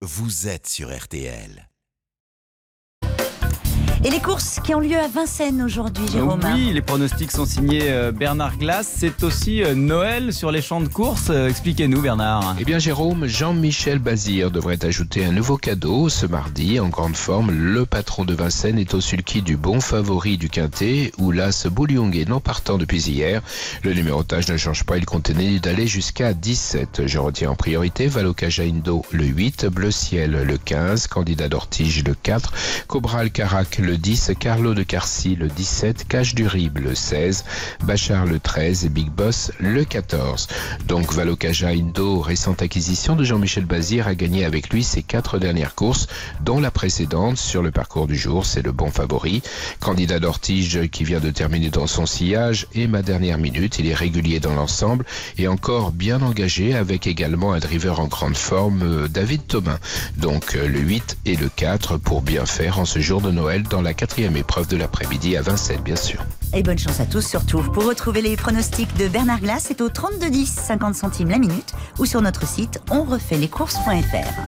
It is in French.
vous êtes sur RTL. Et les courses qui ont lieu à Vincennes aujourd'hui, Jérôme. Oui, les pronostics sont signés Bernard Glass. C'est aussi Noël sur les champs de course. Expliquez-nous, Bernard. Eh bien, Jérôme, Jean-Michel Bazir devrait ajouter un nouveau cadeau ce mardi. En grande forme, le patron de Vincennes est au sulky du bon favori du Quintet, où l'As Bouliongé non partant depuis hier. Le numérotage ne change pas, il continue d'aller jusqu'à 17. Je retiens en priorité Valocaja Indo le 8, Bleu Ciel le 15, Candidat d'Ortige le 4, Cobral Carac le 10, Carlo de Carcy le 17, Cache du Rib le 16, Bachar le 13 et Big Boss le 14. Donc Valocaja Indo, récente acquisition de Jean-Michel Bazir, a gagné avec lui ses 4 dernières courses, dont la précédente sur le parcours du jour, c'est le bon favori. Candidat d'Ortige qui vient de terminer dans son sillage et ma dernière minute, il est régulier dans l'ensemble et encore bien engagé avec également un driver en grande forme, David Thomas. Donc le 8 et le 4 pour bien faire en ce jour de Noël dans la 4e épreuve de l'après-midi à Vincennes, bien sûr. Et bonne chance à tous surtout. Pour retrouver les pronostics de Bernard Glass, c'est au 32 10, 50 centimes la minute, ou sur notre site onrefaitlescourses.fr.